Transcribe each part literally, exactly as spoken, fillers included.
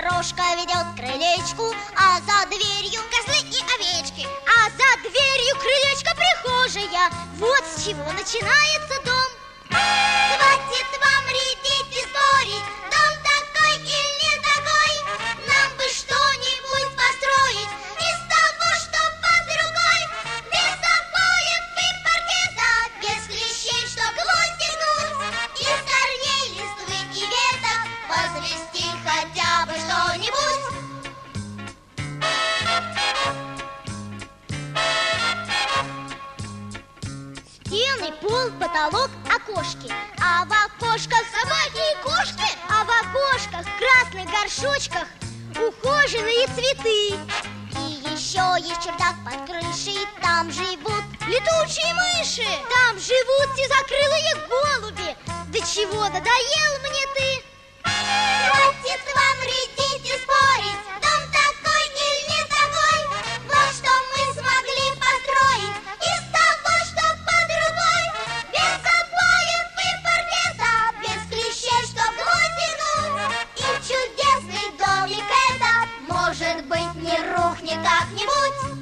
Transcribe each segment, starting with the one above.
дорожка ведет к крылечку, а за дверью козлы и овечки, а за дверью крылечко прихожая. Вот с чего начинается дом. Хватит вам рядить и спорить, дом такой или не такой. Нам бы что-нибудь построить из того, что под рукой. Без обоев и паркета, без клещей, чтоб гвозди гнуть, из корней, листвы и веток возвести хотя бы что-нибудь. Стены, пол, потолок, окошки. А в окошках собаки и кошки, а в окошках в красных горшочках ухоженные цветы. И еще есть чердак под крышей, там живут летучие мыши, там живут тезакрылые голуби. До чего надоел мне ты? Хватит вам рядить и спорить, дом такой или не такой. Вот что мы смогли построить из того, что под рукой. Без обоев и паркета, без клещей, чтоб гвозди гнуть. И чудесный домик этот, может быть, не рухнет как-нибудь.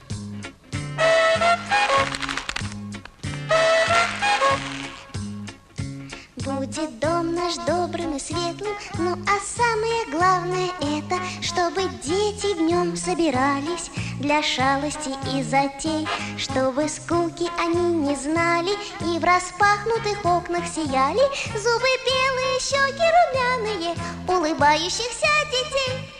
Будет дом наш добрым и светлым, ну а самое главное это, чтобы дети в нем собирались для шалости и затей, чтобы скуки они не знали и в распахнутых окнах сияли зубы белые, щеки румяные улыбающихся детей.